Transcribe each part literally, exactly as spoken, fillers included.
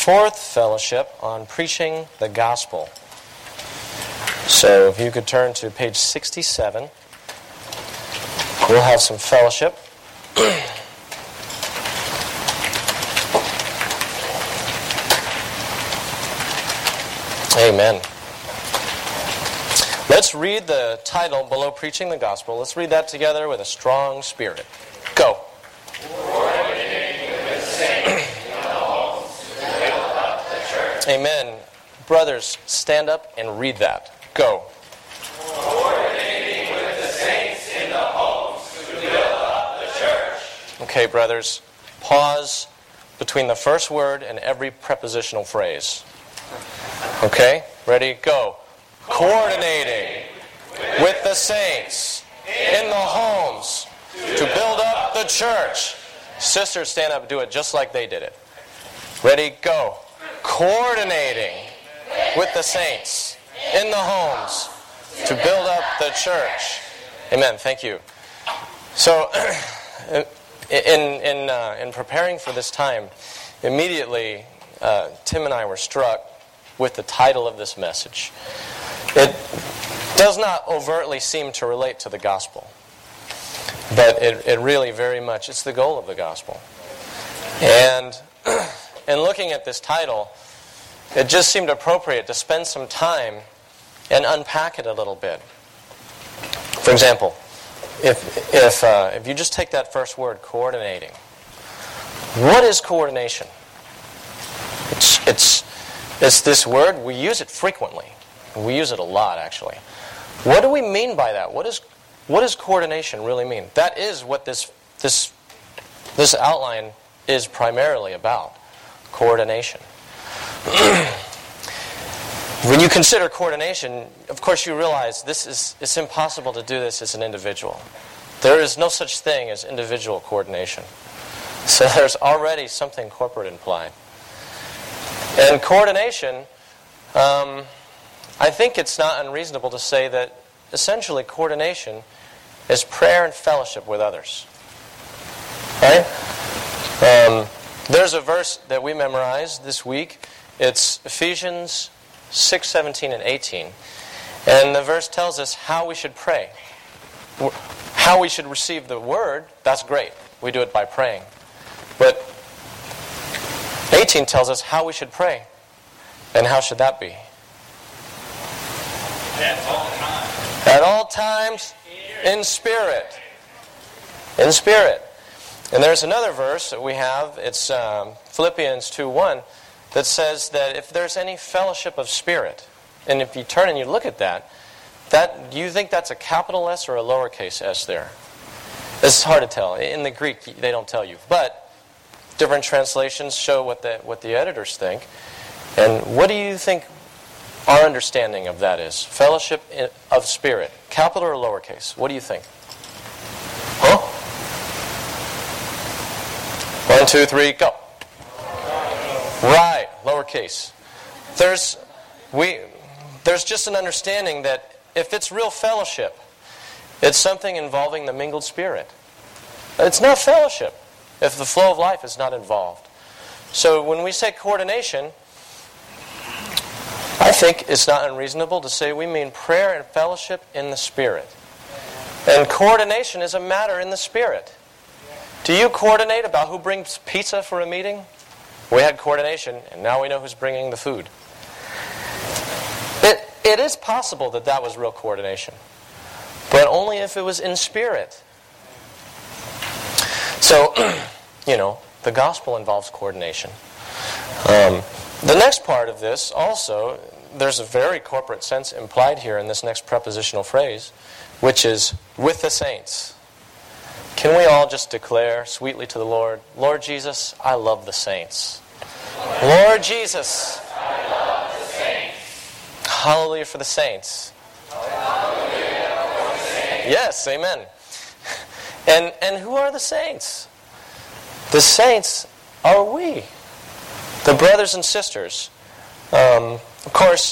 fourth fellowship on preaching the gospel. So if you could turn to page sixty-seven, we'll have some fellowship. Amen. Let's read the title below Preaching the Gospel. Let's read that together with a strong spirit. Go. Amen. Brothers, stand up and read that. Go. Coordinating with the saints in the homes to build up the church. Okay, brothers, pause between the first word and every prepositional phrase. Okay, ready, go. Coordinating with the saints in the homes to build up the church. Sisters, stand up and do it just like they did it. Ready, go. Coordinating with the saints in the homes to build up the church. Amen. Thank you. So, in in uh, in preparing for this time, immediately uh, Tim and I were struck with the title of this message. It does not overtly seem to relate to the gospel, but it, it really very much, it's the goal of the gospel. And in looking at this title, it just seemed appropriate to spend some time and unpack it a little bit. For example, if if uh, if you just take that first word, coordinating, what is coordination? It's it's it's this word, we use it frequently. We use it a lot, actually. What do we mean by that? What is what does coordination really mean? That is what this this this outline is primarily about. Coordination. When you consider coordination, of course you realize this is it's impossible to do this as an individual. There is no such thing as individual coordination. So there's already something corporate implied. And coordination, um, I think it's not unreasonable to say that essentially coordination is prayer and fellowship with others. Right? Um, there's a verse that we memorized this week. It's Ephesians six, seventeen, and eighteen. And the verse tells us how we should pray. How we should receive the word, that's great. We do it by praying. But eighteen tells us how we should pray. And how should that be? At all times. At all times, in spirit. In spirit. And there's another verse that we have, it's um, Philippians two one, that says that if there's any fellowship of spirit, and if you turn and you look at that, that do you think that's a capital S or a lowercase s there? It's hard to tell. In the Greek, they don't tell you. But different translations show what the, what the editors think. And what do you think our understanding of that is? Fellowship of spirit, capital or lowercase? What do you think? Huh? One, two, three, go. Right, lowercase. There's we there's just an understanding that if it's real fellowship, it's something involving the mingled spirit. It's not fellowship if the flow of life is not involved. So when we say coordination, I think it's not unreasonable to say we mean prayer and fellowship in the Spirit. And coordination is a matter in the Spirit. Do you coordinate about who brings pizza for a meeting? We had coordination, and now we know who's bringing the food. It, it is possible that that was real coordination, but only if it was in spirit. So, you know, the gospel involves coordination. Um, the next part of this also, there's a very corporate sense implied here in this next prepositional phrase, which is with the saints. Can we all just declare sweetly to the Lord, Lord Jesus, I love the saints. Lord Jesus, I love the saints. Hallelujah for the saints. Hallelujah for the saints. Yes, amen. And and who are the saints? The saints are we, the brothers and sisters. Um, of course,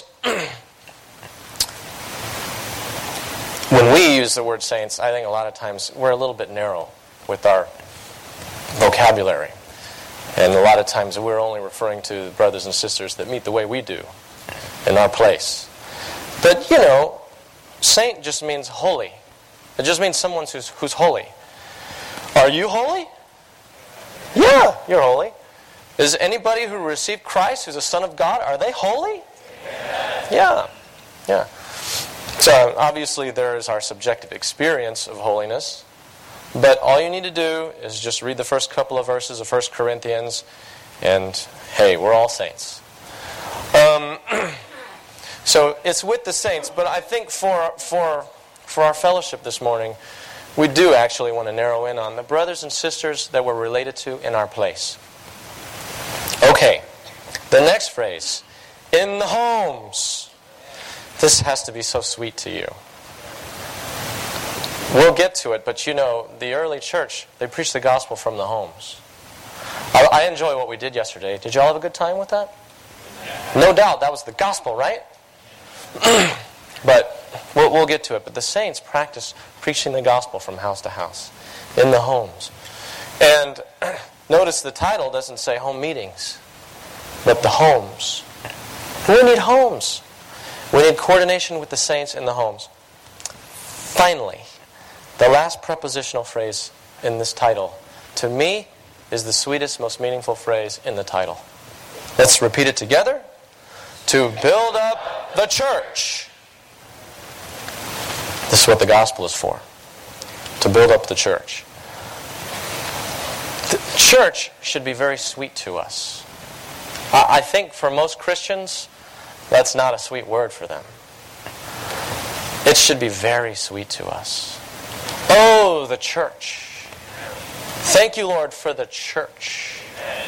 when we use the word saints, I think a lot of times we're a little bit narrow with our vocabulary. And a lot of times we're only referring to brothers and sisters that meet the way we do in our place. But, you know, saint just means holy. It just means someone who's, who's holy. Are you holy? Yeah, you're holy. Is anybody who received Christ, who's a son of God, are they holy? Yeah, yeah. So obviously there is our subjective experience of holiness. But all you need to do is just read the first couple of verses of First Corinthians, and hey, we're all saints. Um, so it's with the saints, but I think for for for our fellowship this morning, we do actually want to narrow in on the brothers and sisters that we're related to in our place. Okay, the next phrase, in the homes. This has to be so sweet to you. We'll get to it, but you know, the early church, they preached the gospel from the homes. I, I enjoy what we did yesterday. Did you all have a good time with that? No doubt, that was the gospel, right? But we'll, we'll get to it. But the saints practice preaching the gospel from house to house, in the homes. And notice the title doesn't say home meetings, but the homes. We need homes. We need coordination with the saints in the homes. Finally, the last prepositional phrase in this title, to me, is the sweetest, most meaningful phrase in the title. Let's repeat it together. To build up the church. This is what the gospel is for. To build up the church. The church should be very sweet to us. I think for most Christians, that's not a sweet word for them. It should be very sweet to us. Oh, the church. Thank you, Lord, for the church.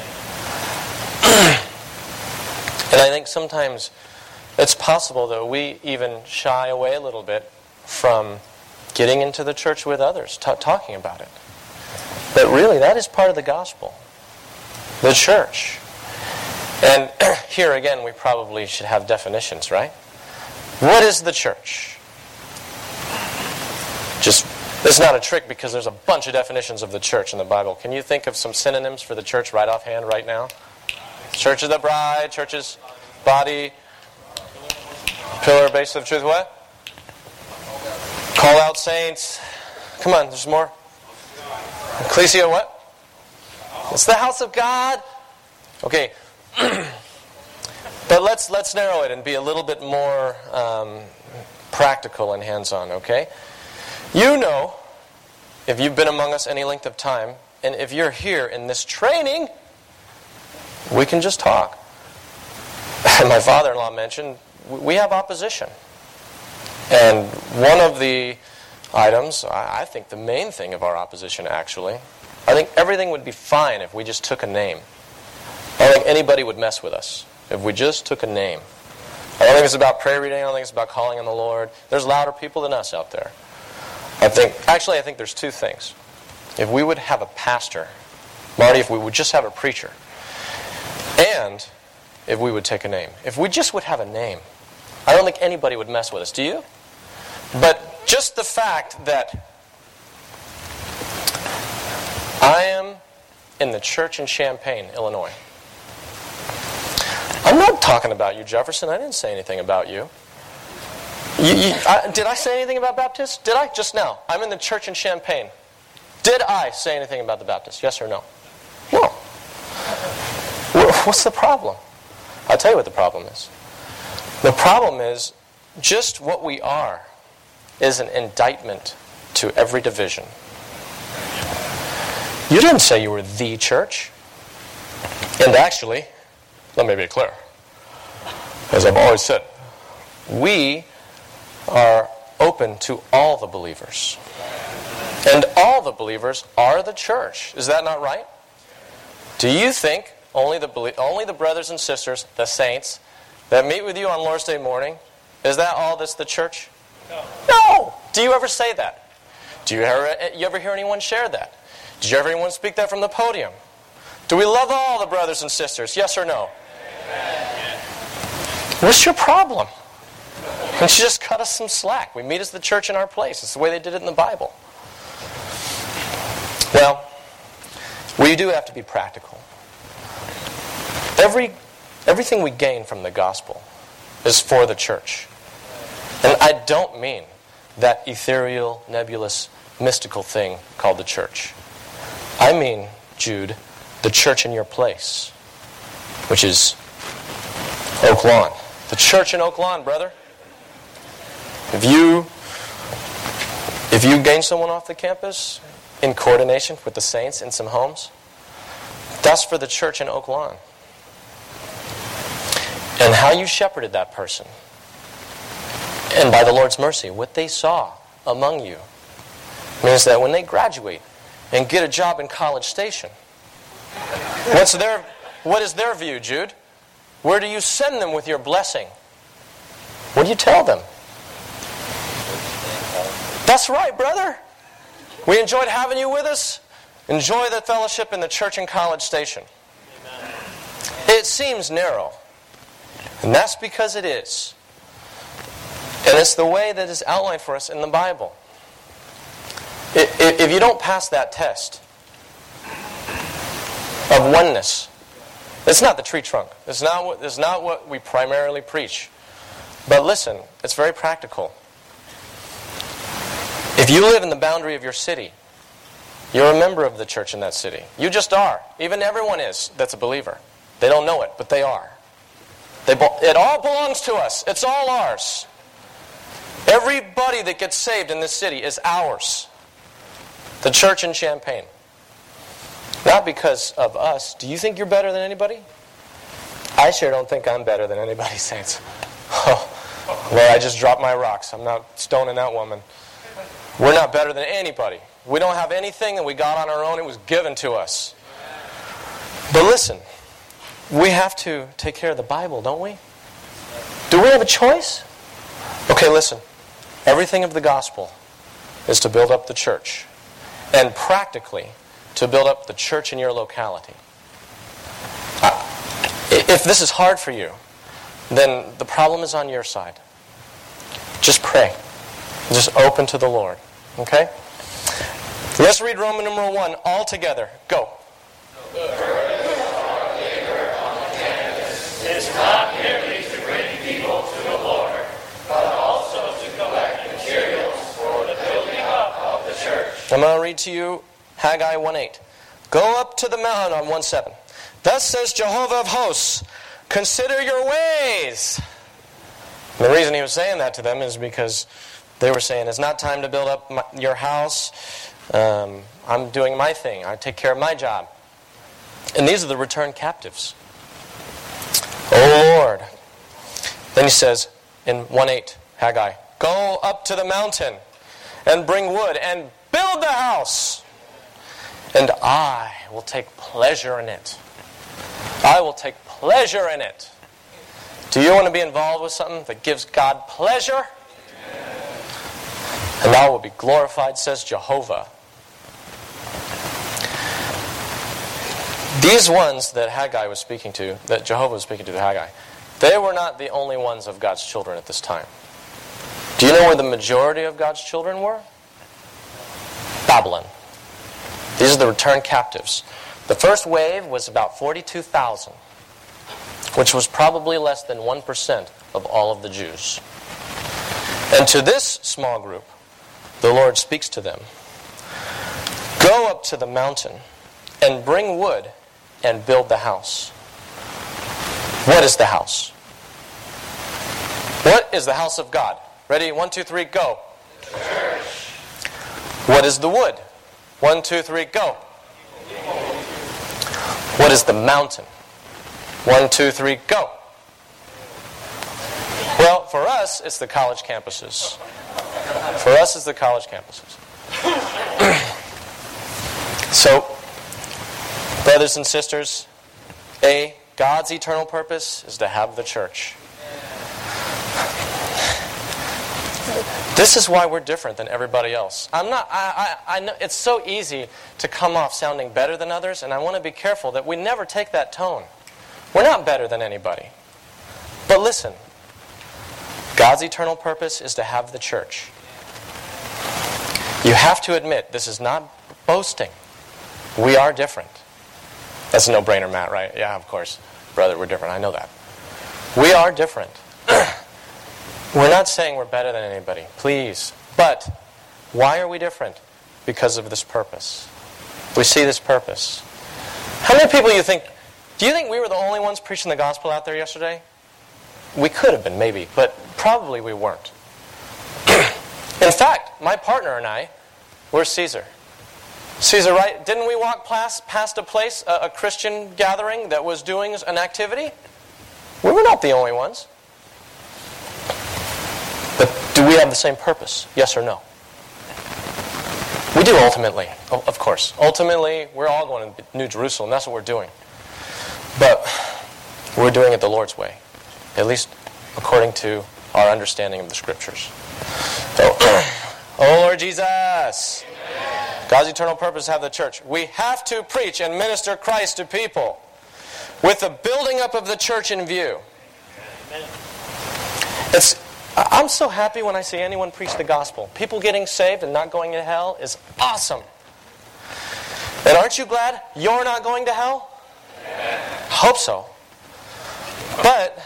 And I think sometimes it's possible that we even shy away a little bit from getting into the church with others, t- talking about it. But really, that is part of the gospel. The church. And here again, we probably should have definitions, right? What is the church? Just, it's not a trick because there's a bunch of definitions of the church in the Bible. Can you think of some synonyms for the church right offhand right now? Church of the bride, church's body, pillar, base of truth, what? Call out saints. Come on, there's more. Ecclesia, what? It's the house of God. Okay. But let's let's narrow it and be a little bit more um, practical and hands-on, okay? You know, if you've been among us any length of time, and if you're here in this training, we can just talk. And my father-in-law mentioned, we have opposition. And one of the items, I think the main thing of our opposition actually, I think everything would be fine if we just took a name. I don't think anybody would mess with us if we just took a name. I don't think it's about prayer reading. I don't think it's about calling on the Lord. There's louder people than us out there. I think, actually, I think there's two things. If we would have a pastor, Marty, if we would just have a preacher, and if we would take a name. If we just would have a name, I don't think anybody would mess with us. Do you? But just the fact that I am in the church in Champaign, Illinois. I'm not talking about you, Jefferson. I didn't say anything about you. you, you I, did I say anything about Baptists? Did I? Just now. I'm in the church in Champaign. Did I say anything about the Baptists? Yes or no? No. What's the problem? I'll tell you what the problem is. The problem is just what we are is an indictment to every division. You didn't say you were the church. And actually, let me be clear. As I've always said, we are open to all the believers. And all the believers are the church. Is that not right? Do you think only the only the brothers and sisters, the saints, that meet with you on Lord's Day morning, is that all that's the church? No. No! Do you ever say that? Do you ever, you ever hear anyone share that? Did you ever hear anyone speak that from the podium? Do we love all the brothers and sisters? Yes or no? Amen. What's your problem? Why don't you just cut us some slack? We meet as the church in our place. It's the way they did it in the Bible. Well, we do have to be practical. Every, everything we gain from the gospel is for the church. And I don't mean that ethereal, nebulous, mystical thing called the church. I mean, Jude, the church in your place, which is Oak Lawn. The church in Oak Lawn, brother. If you, if you gain someone off the campus in coordination with the saints in some homes, that's for the church in Oak Lawn. And how you shepherded that person, and by the Lord's mercy, what they saw among you, means that when they graduate and get a job in College Station, what's their, what is their view, Jude? Where do you send them with your blessing? What do you tell them? That's right, brother. We enjoyed having you with us. Enjoy the fellowship in the church in College Station. Amen. It seems narrow. And that's because it is. And it's the way that is outlined for us in the Bible. If you don't pass that test of oneness, it's not the tree trunk. It's not what, it's not what we primarily preach. But listen, it's very practical. If you live in the boundary of your city, you're a member of the church in that city. You just are. Even everyone is that's a believer. They don't know it, but they are. They, it all belongs to us. It's all ours. Everybody that gets saved in this city is ours. The church in Champaign. Not because of us. Do you think you're better than anybody? I sure don't think I'm better than anybody, saints. Oh, well, I just dropped my rocks. I'm not stoning that woman. We're not better than anybody. We don't have anything that we got on our own. It was given to us. But listen, we have to take care of the Bible, don't we? Do we have a choice? Okay, listen. Everything of the gospel is to build up the church. And practically, to build up the church in your locality. Uh, if this is hard for you, then the problem is on your side. Just pray. Just open to the Lord. Okay? Let's read Roman numeral one all together. Go. It's not merely to bring people to the Lord, but also to collect materials for the building up of the church. I'm going to read to you Haggai one eight. Go up to the mountain on one seven. Thus says Jehovah of hosts, consider your ways. And the reason he was saying that to them is because they were saying, it's not time to build up my, your house. Um, I'm doing my thing. I take care of my job. And these are the returned captives. Oh Lord. Then he says in one eight, Haggai, go up to the mountain and bring wood and build the house. And I will take pleasure in it. I will take pleasure in it. Do you want to be involved with something that gives God pleasure? And I will be glorified, says Jehovah. These ones that Haggai was speaking to, that Jehovah was speaking to the Haggai, they were not the only ones of God's children at this time. Do you know where the majority of God's children were? Babylon. These are the returned captives. The first wave was about forty-two thousand, which was probably less than one percent of all of the Jews. And to this small group, the Lord speaks to them. Go up to the mountain and bring wood and build the house. What is the house? What is the house of God? Ready? One, two, three, go. Church. What is the wood? One, two, three, go. What is the mountain? One, two, three, go. Well, for us, it's the college campuses. For us, it's the college campuses. So, brothers and sisters, A, God's eternal purpose is to have the church. This is why we're different than everybody else. I'm not. I, I, I know it's so easy to come off sounding better than others, and I want to be careful that we never take that tone. We're not better than anybody. But listen, God's eternal purpose is to have the church. You have to admit, this is not boasting. We are different. That's a no-brainer, Matt, right? Yeah, of course. brother, we're different. I know that. We are different. We're not saying we're better than anybody. Please. But why are we different? Because of this purpose. We see this purpose. How many people you think... Do you think we were the only ones preaching the gospel out there yesterday? We could have been, maybe. But probably we weren't. In fact, my partner and I, we're Caesar. Caesar, right? Didn't we walk past, past a place, a, a Christian gathering that was doing an activity? We were not the only ones. But do we have the same purpose? Yes or no? We do ultimately, of course. Ultimately, we're all going to New Jerusalem. That's what we're doing. But we're doing it the Lord's way, at least according to our understanding of the Scriptures. So, oh Lord Jesus, Amen. God's eternal purpose to have the church. We have to preach and minister Christ to people with the building up of the church in view. Amen. It's, I'm so happy when I see anyone preach the gospel. People getting saved and not going to hell is awesome. And aren't you glad you're not going to hell? Amen. Hope so. But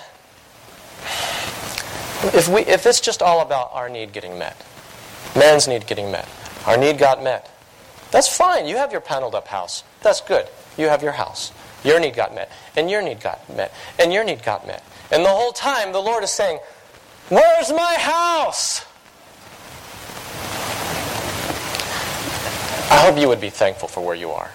if we if it's just all about our need getting met, man's need getting met, our need got met, that's fine. You have your paneled up house. That's good. You have your house. Your need got met. And your need got met. And your need got met. And the whole time the Lord is saying, where's my house? I hope you would be thankful for where you are.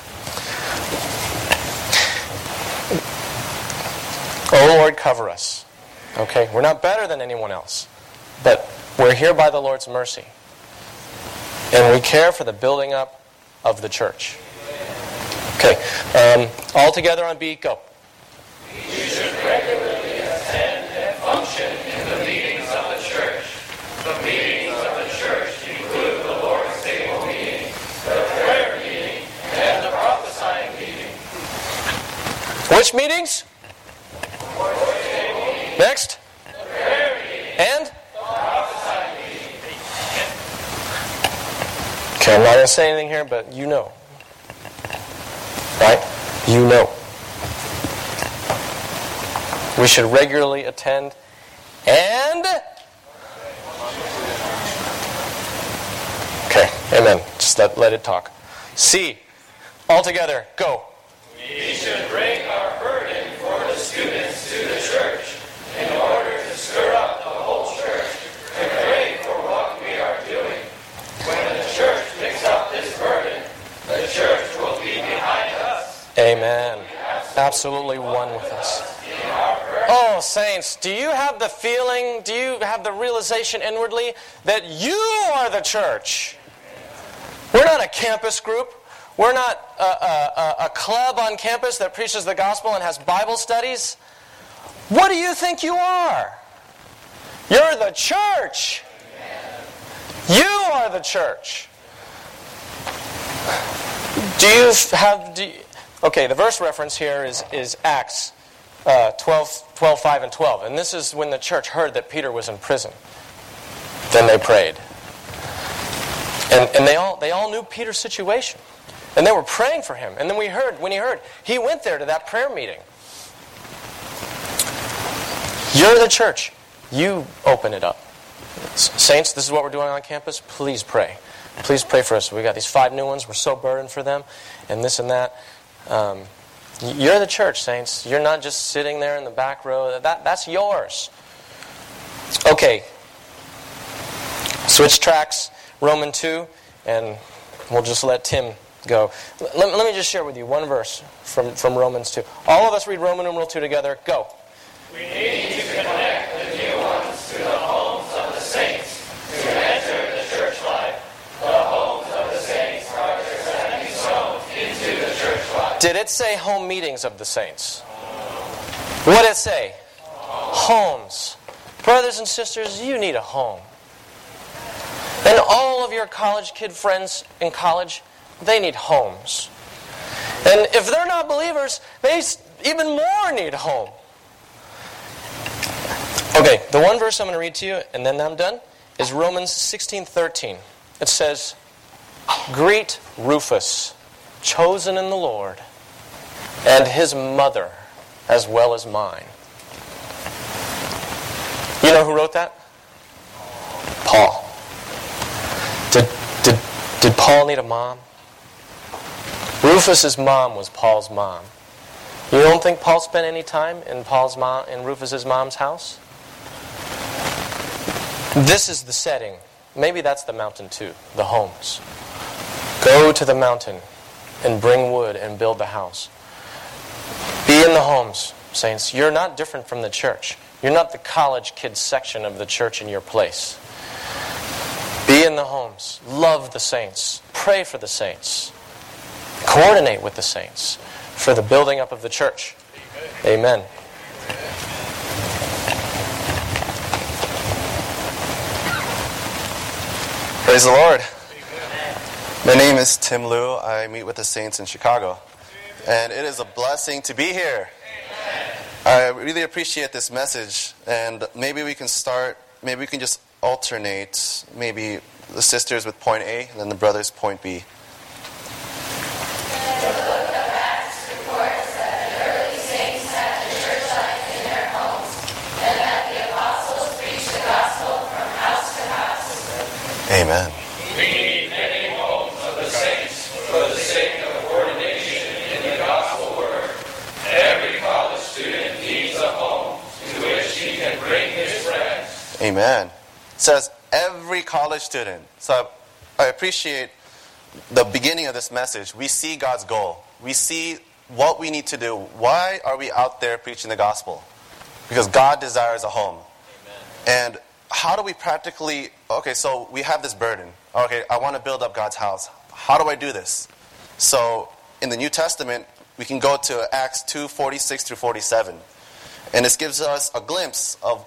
Oh Lord, cover us. Okay, we're not better than anyone else, but we're here by the Lord's mercy. And we care for the building up of the church. Okay, um, all together on beat, go. We should regularly attend and function in the meetings of the church. The meetings of the church include the Lord's table meeting, the prayer meeting, and the prophesying meeting. Which meetings? Next? The prayer meeting. And? The prophesying meeting. Okay, I'm not going to say anything here, but you know. Right? You know. We should regularly attend and... Okay, amen. Just let, let it talk. C. All together, go. We should bring our burden for the students to the church in order to stir up the whole church to pray for what we are doing. When the church picks up this burden, the church will be behind us. Amen. Absolutely one with us. Oh, saints, do you have the feeling, do you have the realization inwardly that you are the church? We're not a campus group. We're not a, a, a club on campus that preaches the gospel and has Bible studies. What do you think you are? You're the church. You are the church. Do you have... Do you, okay, the verse reference here is, is Acts uh, twelve, twelve, five, and twelve. And this is when the church heard that Peter was in prison. Then they prayed. And, and they all they all knew Peter's situation. And they were praying for him. And then we heard, when he heard, he went there to that prayer meeting. You're the church. You open it up. Saints, this is what we're doing on campus. Please pray. Please pray for us. We got these five new ones. We're so burdened for them. And this and that. Um, you're the church, saints. You're not just sitting there in the back row. That, that's yours. Okay. Switch tracks. Romans two. And we'll just let Tim go. Let, let me just share with you one verse from, from Romans two. All of us read Roman numeral two together. Go. We need to connect the new ones to the homes of the saints to enter the church life. The homes of the saints are to be sown into the church life. Did it say home meetings of the saints? What did it say? Homes. Brothers and sisters, you need a home. And all of your college kid friends in college, they need homes. And if they're not believers, they even more need a home. Okay, the one verse I'm going to read to you, and then I'm done, is Romans sixteen thirteen. It says, "Greet Rufus, chosen in the Lord, and his mother, as well as mine. You know who wrote that? Paul. Did, did, did Paul need a mom? Rufus's mom was Paul's mom. You don't think Paul spent any time in Paul's mom, in Rufus's mom's house? This is the setting. Maybe that's the mountain too, the homes. Go to the mountain and bring wood and build the house. Be in the homes, saints. You're not different from the church. You're not the college kids section of the church in your place. Be in the homes. Love the saints. Pray for the saints. Coordinate with the saints for the building up of the church. Amen. Praise the Lord. My name is Tim Liu. I meet with the saints in Chicago. And it is a blessing to be here. I really appreciate this message. And maybe we can start, maybe we can just alternate, maybe the sisters with point A and then the brothers point B. Amen. We need many homes of the saints for the sake of coordination in the gospel word. Every college student needs a home to which he can bring his friends. Amen. It says every college student. So I appreciate the beginning of this message. We see God's goal. We see what we need to do. Why are we out there preaching the gospel? Because God desires a home. Amen. And how do we practically, okay, so we have this burden. Okay, I want to build up God's house. How do I do this? So in the New Testament, we can go to Acts two, forty-six through forty-seven. And this gives us a glimpse of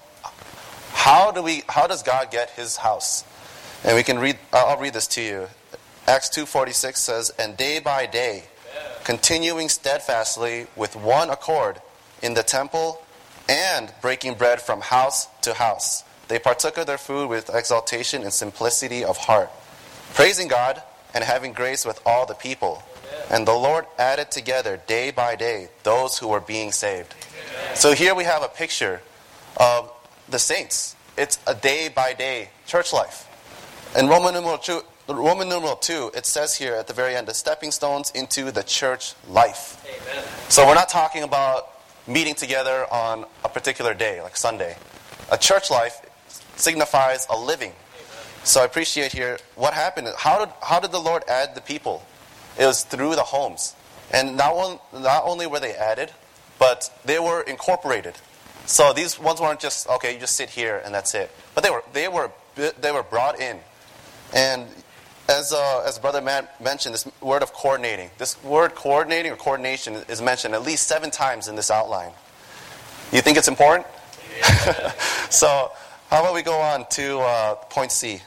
how do we, how does God get his house? And we can read, I'll read this to you. Acts two, forty-six says, "And day by day, continuing steadfastly with one accord in the temple and breaking bread from house to house, they partook of their food with exaltation and simplicity of heart, praising God and having grace with all the people. And the Lord added together day by day those who were being saved." Amen. So here we have a picture of the saints. It's a day by day church life. In Roman numeral two, Roman numeral two, it says here at the very end, the stepping stones into the church life. Amen. So we're not talking about meeting together on a particular day, like Sunday. A church life signifies a living. So I appreciate here what happened. How did how did the Lord add the people? It was through the homes. And not, one, not only were they added, but they were incorporated. So these ones weren't just, okay, you just sit here and that's it. But they were they were they were brought in. And as uh, as Brother Matt mentioned, this word of coordinating. This word coordinating or coordination is mentioned at least seven times in this outline. You think it's important? Yeah. So how about we go on to uh, point C?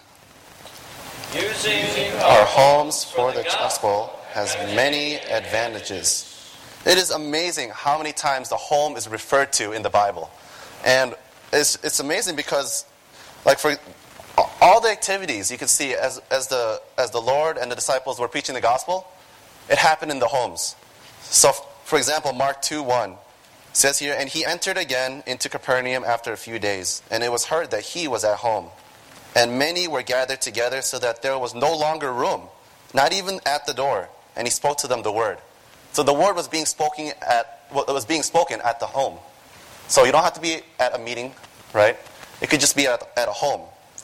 Using our homes for the gospel has many advantages. It is amazing how many times the home is referred to in the Bible. And it's it's amazing because, like, for all the activities you can see as as the as the Lord and the disciples were preaching the gospel, it happened in the homes. So, for example, Mark two one says here, "And he entered again into Capernaum after a few days, and it was heard that he was at home. And many were gathered together so that there was no longer room, not even at the door. And he spoke to them the word." So the word was being spoken at well, it was being spoken at the home. So you don't have to be at a meeting, right? It could just be at, at a home.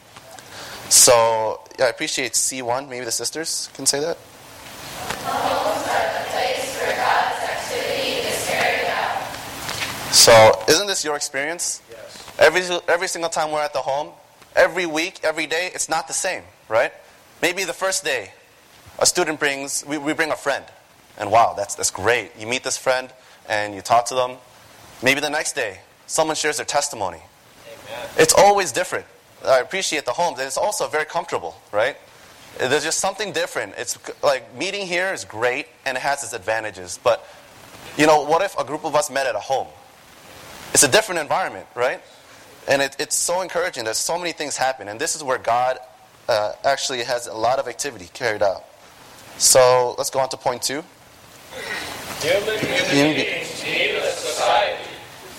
So yeah, I appreciate C one. Maybe the sisters can say that. Homes are the place where God's activity is carried out. So isn't this your experience? Yes. Every every single time we're at the home, every week, every day, it's not the same, right? Maybe the first day, a student brings, we, we bring a friend. And wow, that's that's great. You meet this friend and you talk to them. Maybe the next day, someone shares their testimony. Amen. It's always different. I appreciate the homes. And it's also very comfortable, right? There's just something different. It's like meeting here is great and it has its advantages. But, you know, what if a group of us met at a home? It's a different environment, right? And it, it's so encouraging. There's so many things happen. And this is where God uh, actually has a lot of activity carried out. So let's go on to point two. Human, human beings need a society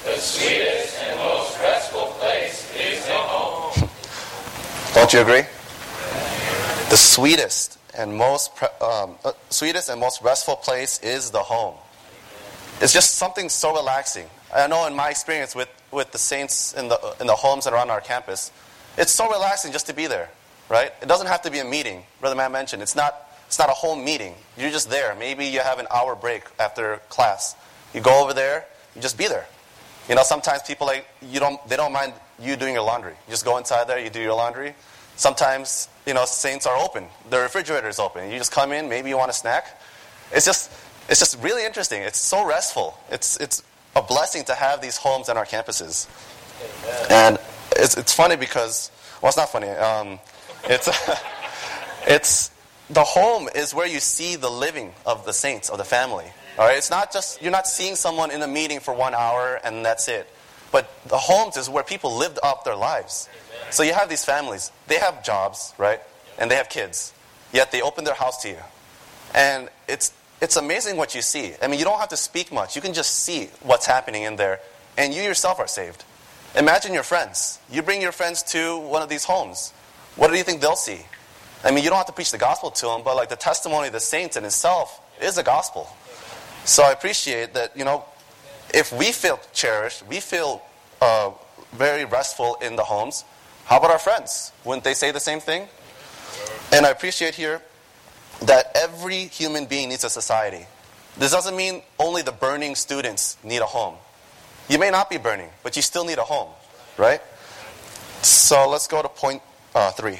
The sweetest and most restful place is the home. Don't you agree? The sweetest and most pre- um, uh, sweetest and most restful place is the home. It's just something so relaxing. I know in my experience with, with the saints in the in the homes that are on our campus, it's so relaxing just to be there, right? It doesn't have to be a meeting. Brother Matt mentioned it's not it's not a home meeting. You're just there. Maybe you have an hour break after class. You go over there. You just be there. You know, sometimes people like you don't they don't mind you doing your laundry. You just go inside there. You do your laundry. Sometimes, you know, saints are open. The refrigerator is open. You just come in. Maybe you want a snack. It's just it's just really interesting. It's so restful. It's it's a blessing to have these homes on our campuses. And it's it's funny because well, it's not funny. Um, it's it's the home is where you see the living of the saints of the family. All right, it's not just you're not seeing someone in a meeting for one hour and that's it. But the homes is where people lived up their lives. So you have these families. They have jobs, right? And they have kids. Yet they open their house to you. And it's it's amazing what you see. I mean, you don't have to speak much. You can just see what's happening in there. And you yourself are saved. Imagine your friends. You bring your friends to one of these homes. What do you think they'll see? I mean, you don't have to preach the gospel to them, but like the testimony of the saints in itself is the gospel. So I appreciate that, you know, if we feel cherished, we feel uh, very restful in the homes, how about our friends? Wouldn't they say the same thing? And I appreciate here that every human being needs a society. This doesn't mean only the burning students need a home. You may not be burning, but you still need a home, right? So let's go to point uh, three.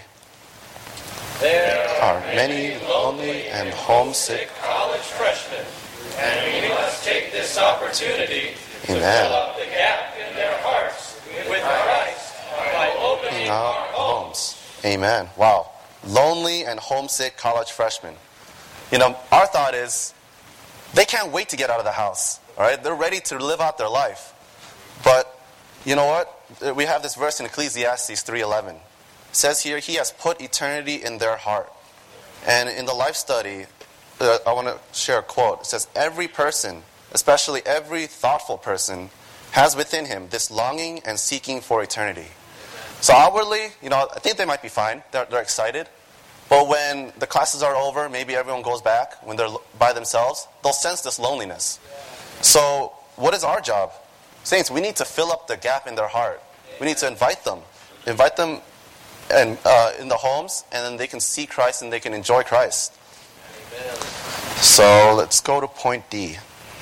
There Are many lonely and homesick college freshmen, and we must take this opportunity to Amen. fill up the gap in their hearts with Christ by opening our our homes. homes. Amen. Wow. Lonely and homesick college freshmen. You know, our thought is they can't wait to get out of the house. All right? They're ready to live out their life. But you know what? We have this verse in Ecclesiastes three eleven. It says here, He has put eternity in their heart. And in the life study, uh, I want to share a quote. It says, every person, especially every thoughtful person, has within him this longing and seeking for eternity. So outwardly, you know, I think they might be fine. They're, they're excited. But when the classes are over, maybe everyone goes back, when they're by themselves, they'll sense this loneliness. So what is our job? Saints, we need to fill up the gap in their heart. We need to invite them. Invite them and, uh, in the homes, and then they can see Christ and they can enjoy Christ. Amen. So let's go to point D.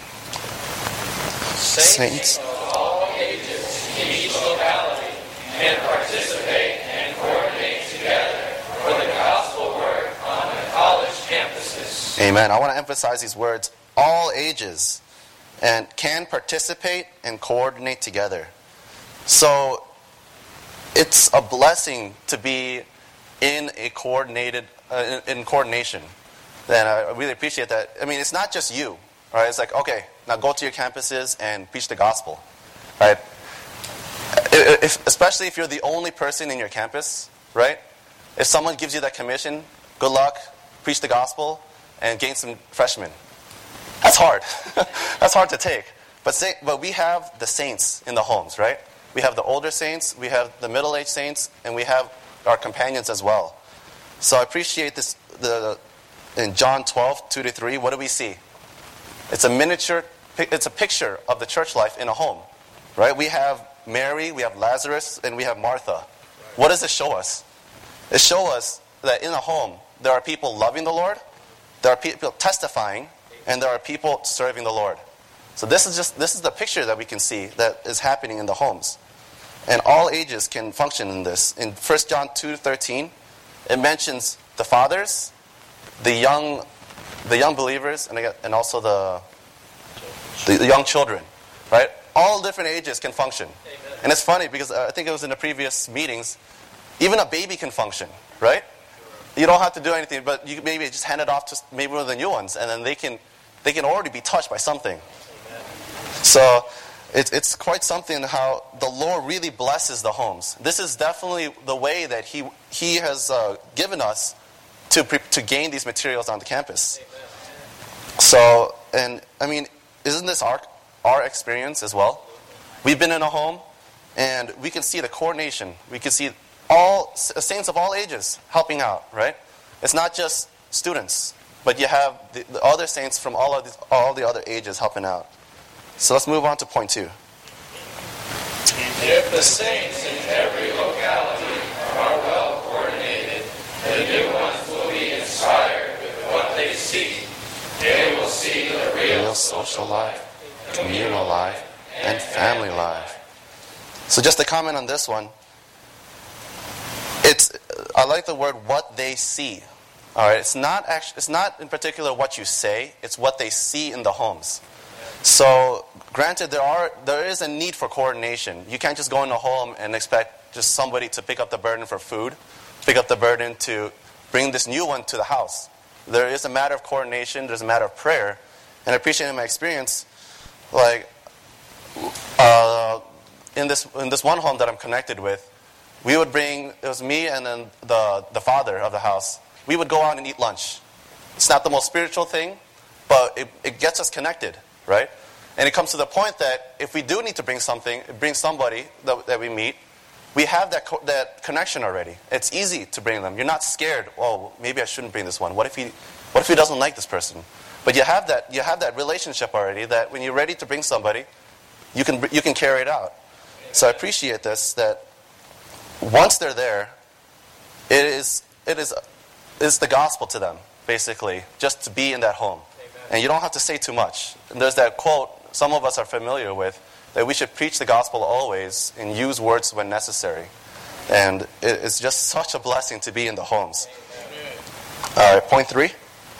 Saints of all ages in each locality can participate and coordinate together for the gospel work on the college campuses. Amen. I want to emphasize these words, all ages, and can participate and coordinate together. So it's a blessing to be in a coordinated, uh, in, in coordination. And I really appreciate that. I mean, it's not just you. Right? It's like, okay, now go to your campuses and preach the gospel. Right? If, especially if you're the only person in your campus, right? If someone gives you that commission, good luck, preach the gospel, and gain some freshmen. That's hard. That's hard to take. But say, but we have the saints in the homes, right? We have the older saints, we have the middle-aged saints, and we have our companions as well. So I appreciate this. The in John twelve, two to three, what do we see? It's a miniature, it's a picture of the church life in a home, right? We have Mary, we have Lazarus, and we have Martha. What does it show us? It shows us that in a home, there are people loving the Lord, there are people testifying, and there are people serving the Lord. So this is just this is the picture that we can see that is happening in the homes. And all ages can function in this. In First John two thirteen, it mentions the fathers, the young the young believers, and and also the, the the young children, right? All different ages can function. Amen. And it's funny because I think it was in the previous meetings, even a baby can function, right? You don't have to do anything, but you maybe just hand it off to maybe one of the new ones, and then they can they can already be touched by something. Amen. So it's it's quite something how the Lord really blesses the homes. This is definitely the way that He He has uh, given us to to gain these materials on the campus. Amen. So, and I mean, isn't this our our experience as well? We've been in a home, and we can see the coordination. We can see all saints of all ages helping out, right? It's not just students, but you have the, the other saints from all of these, all the other ages helping out. So let's move on to point two. If the saints in every locality are well coordinated, the new ones will be inspired with what they see. They will see the real, Real social life, communal life, and family life. So just to comment on this one, it's I like the word "what they see." All right, it's not actually, it's not in particular what you say; it's what they see in the homes. So, granted, there are there is a need for coordination. You can't just go in a home and expect just somebody to pick up the burden for food, pick up the burden to bring this new one to the house. There is a matter of coordination. There's a matter of prayer, and I appreciate in my experience, like uh, in this in this one home that I'm connected with, we would bring it was me and then the the father of the house. We would go out and eat lunch. It's not the most spiritual thing, but it, it gets us connected, right? And it comes to the point that if we do need to bring something, bring somebody that, that we meet, we have that co- that connection already. It's easy to bring them. You're not scared. Oh, maybe I shouldn't bring this one. What if he, what if he doesn't like this person? But you have that you have that relationship already. That when you're ready to bring somebody, you can you can carry it out. So I appreciate this. That once they're there, it is it is it's the gospel to them, basically, just to be in that home. Amen. And you don't have to say too much. And there's that quote some of us are familiar with, that we should preach the gospel always and use words when necessary. And it's just such a blessing to be in the homes. Amen. All right, point three.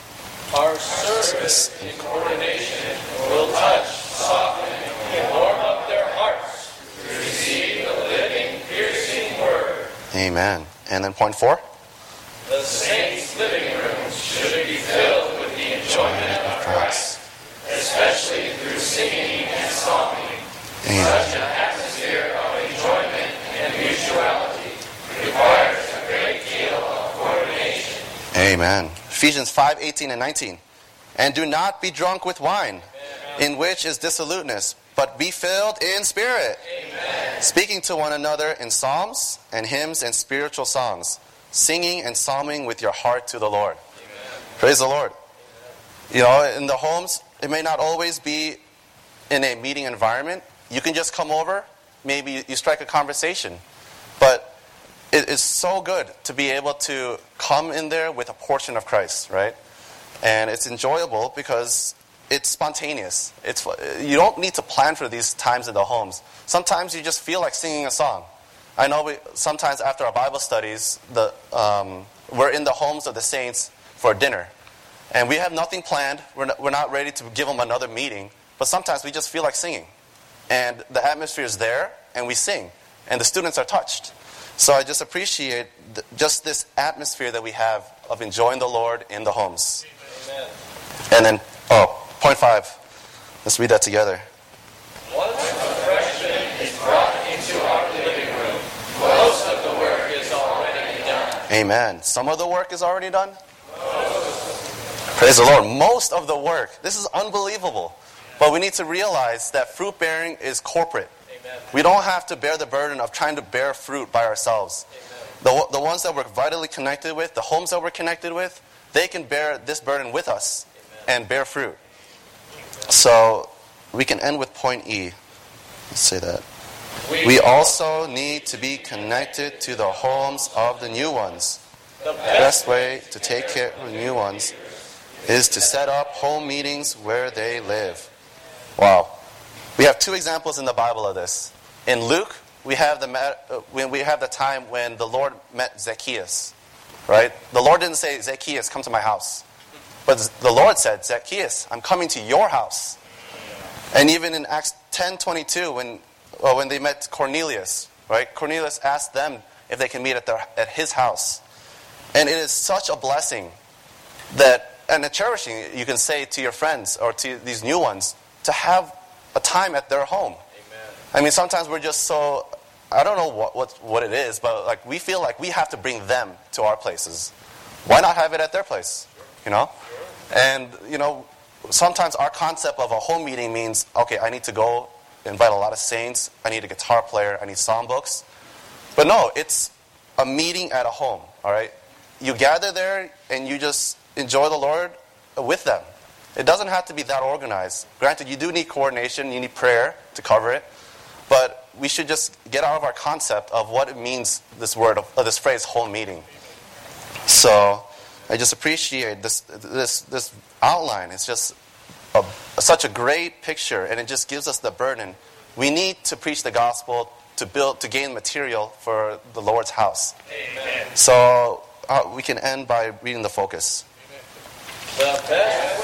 Our service in coordination will touch, soften, and warm up their hearts to receive the living, piercing word. Amen. And then point four. The saints' living rooms should be filled with the enjoyment of Christ, especially through singing and psalming. Amen. Such an atmosphere of enjoyment and mutuality requires a great deal of coordination. Amen. Ephesians five, eighteen and nineteen. And do not be drunk with wine, Amen. In which is dissoluteness, but be filled in spirit, Amen. Speaking to one another in psalms and hymns and spiritual songs, singing and psalming with your heart to the Lord. Amen. Praise the Lord. Amen. You know, in the homes, it may not always be in a meeting environment. You can just come over, maybe you strike a conversation. But it is so good to be able to come in there with a portion of Christ, right? And it's enjoyable because it's spontaneous. It's you don't need to plan for these times in the homes. Sometimes you just feel like singing a song. I know we sometimes after our Bible studies, the um, we're in the homes of the saints for dinner. And we have nothing planned. We're not, we're not ready to give them another meeting. But sometimes we just feel like singing. And the atmosphere is there, and we sing. And the students are touched. So I just appreciate th- just this atmosphere that we have of enjoying the Lord in the homes. Amen. And then, oh, point five. Let's read that together. Once a freshman is brought into our living room, most of the work is already done. Amen. Some of the work is already done? Praise the Lord. Most of the work. This is unbelievable. But we need to realize that fruit bearing is corporate. Amen. We don't have to bear the burden of trying to bear fruit by ourselves. Amen. The, the ones that we're vitally connected with, the homes that we're connected with, they can bear this burden with us. Amen. And bear fruit. So we can end with point E. Let's say that. We, we also need to be connected to the homes of the new ones. The best way to take care of the new ones is to set up home meetings where they live. Wow. We have two examples in the Bible of this. In Luke, we have the when we have the time when the Lord met Zacchaeus. Right? The Lord didn't say, Zacchaeus, come to my house. But the Lord said, Zacchaeus, I'm coming to your house. And even in Acts ten twenty-two, when well, when they met Cornelius, right? Cornelius asked them if they can meet at their at his house. And it is such a blessing that, and a cherishing, you can say to your friends or to these new ones, to have a time at their home. Amen. I mean, sometimes we're just so, I don't know what, what what it is, but like we feel like we have to bring them to our places. Why not have it at their place? You know? And, you know, sometimes our concept of a home meeting means, okay, I need to go invite a lot of saints. I need a guitar player. I need songbooks. But no, it's a meeting at a home, all right? You gather there and you just enjoy the Lord with them. It doesn't have to be that organized. Granted, you do need coordination. You need prayer to cover it. But we should just get out of our concept of what it means, this word, of, uh, this phrase, home meeting. So I just appreciate this this this outline. It's just a, such a great picture, and it just gives us the burden. We need to preach the gospel to build, to gain material for the Lord's house. Amen. So uh, we can end by reading the focus. The best